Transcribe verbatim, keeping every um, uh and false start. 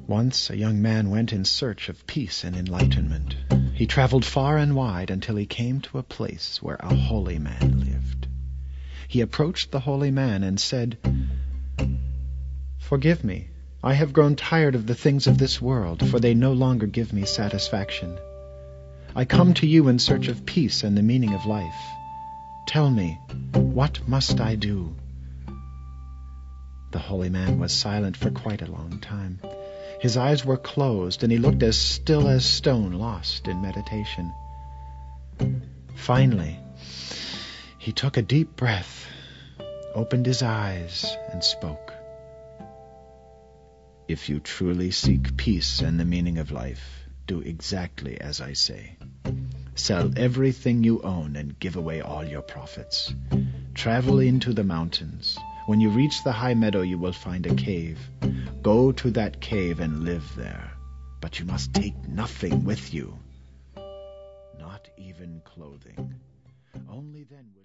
Once a young man went in search of peace and enlightenment. He traveled far and wide until he came to a place where a holy man lived. He approached the holy man and said, "Forgive me. I have grown tired of the things of this world, for they no longer give me satisfaction. I come to you in search of peace and the meaning of life. Tell me, what must I do?" The holy man was silent for quite a long time. His eyes were closed, and he looked as still as stone, lost in meditation. Finally, he took a deep breath, opened his eyes, and spoke. "If you truly seek peace and the meaning of life, do exactly as I say. Sell everything you own and give away all your profits. Travel into the mountains. When you reach the high meadow, you will find a cave. Go to that cave and live there. But you must take nothing with you, not even clothing. Only then will